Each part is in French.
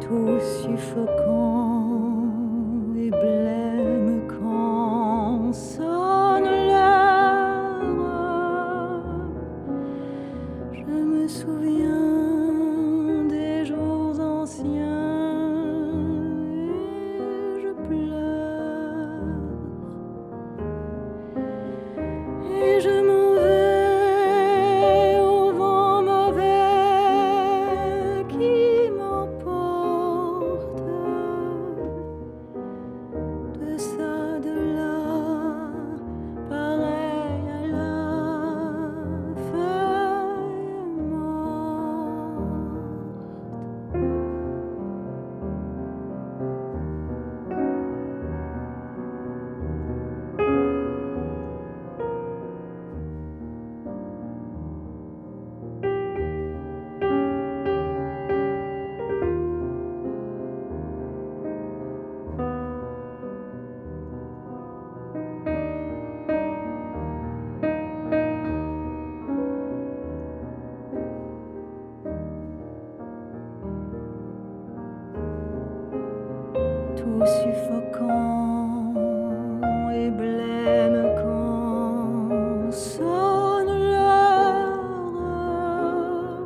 tout suffocant et blême quand sonne l'heure. Je me souviens des jours anciens et je pleure. Et je m'en vais au vent mauvais qui m'emporte de ça, de là, pareil à la feuille morte. Tout suffocant et blême quand sonne l'heure.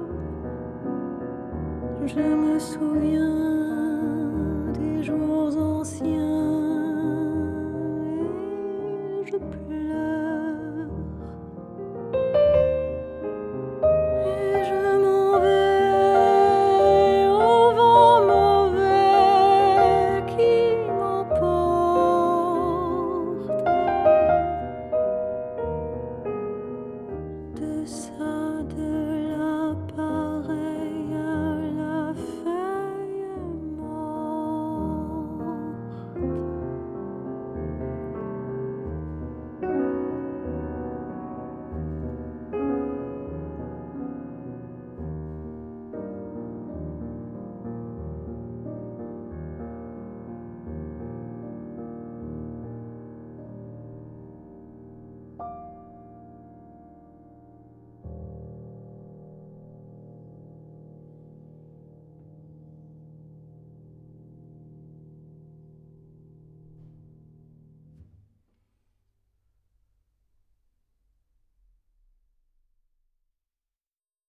Je me souviens des jours anciens et je pleure. Et je m'en vais au vent mauvais qui m'emporte de ça.